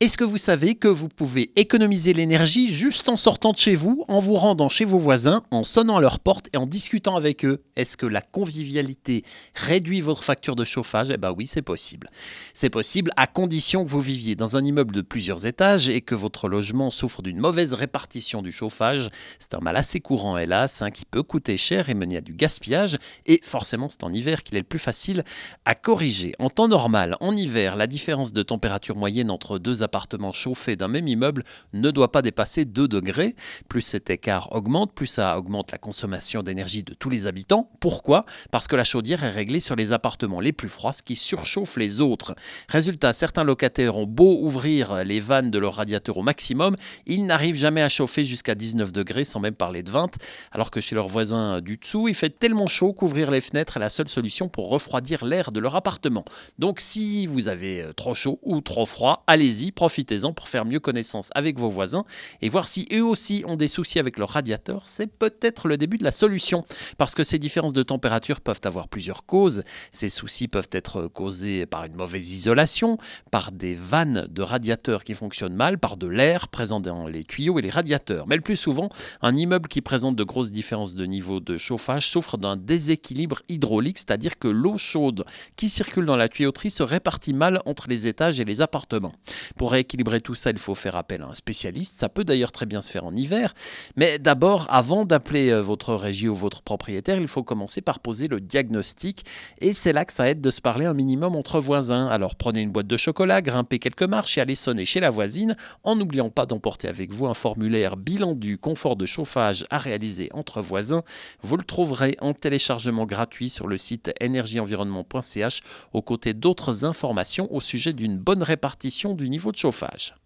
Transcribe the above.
Est-ce que vous savez que vous pouvez économiser l'énergie juste en sortant de chez vous, en vous rendant chez vos voisins, en sonnant à leur porte et en discutant avec eux? Est-ce que la convivialité réduit votre facture de chauffage? Eh bien oui, c'est possible. C'est possible à condition que vous viviez dans un immeuble de plusieurs étages et que votre logement souffre d'une mauvaise répartition du chauffage. C'est un mal assez courant, hélas, qui peut coûter cher et mener à du gaspillage. Et forcément, c'est en hiver qu'il est le plus facile à corriger. En temps normal, en hiver, la différence de température moyenne entre deux appartements chauffés d'un même immeuble ne doit pas dépasser 2 degrés. Plus cet écart augmente, plus ça augmente la consommation d'énergie de tous les habitants. Pourquoi? Parce que la chaudière est réglée sur les appartements les plus froids, ce qui surchauffe les autres. Résultat, certains locataires ont beau ouvrir les vannes de leur radiateur au maximum, ils n'arrivent jamais à chauffer jusqu'à 19 degrés, sans même parler de 20, alors que chez leurs voisins du dessous, il fait tellement chaud qu'ouvrir les fenêtres est la seule solution pour refroidir l'air de leur appartement. Donc si vous avez trop chaud ou trop froid, allez-y, profitez-en pour faire mieux connaissance avec vos voisins et voir si eux aussi ont des soucis avec leur radiateur. C'est peut-être le début de la solution, parce que ces différences de température peuvent avoir plusieurs causes. Ces soucis peuvent être causés par une mauvaise isolation, par des vannes de radiateurs qui fonctionnent mal, par de l'air présent dans les tuyaux et les radiateurs. Mais le plus souvent, un immeuble qui présente de grosses différences de niveau de chauffage souffre d'un déséquilibre hydraulique, c'est-à-dire que l'eau chaude qui circule dans la tuyauterie se répartit mal entre les étages et les appartements. Pour rééquilibrer tout ça, il faut faire appel à un spécialiste. Ça peut d'ailleurs très bien se faire en hiver. Mais d'abord, avant d'appeler votre régie ou votre propriétaire, il faut commencer par poser le diagnostic. Et c'est là que ça aide de se parler un minimum entre voisins. Alors prenez une boîte de chocolat, grimpez quelques marches et allez sonner chez la voisine, en n'oubliant pas d'emporter avec vous un formulaire bilan du confort de chauffage à réaliser entre voisins. Vous le trouverez en téléchargement gratuit sur le site energieenvironnement.ch aux côtés d'autres informations au sujet d'une bonne répartition du niveau de chauffage.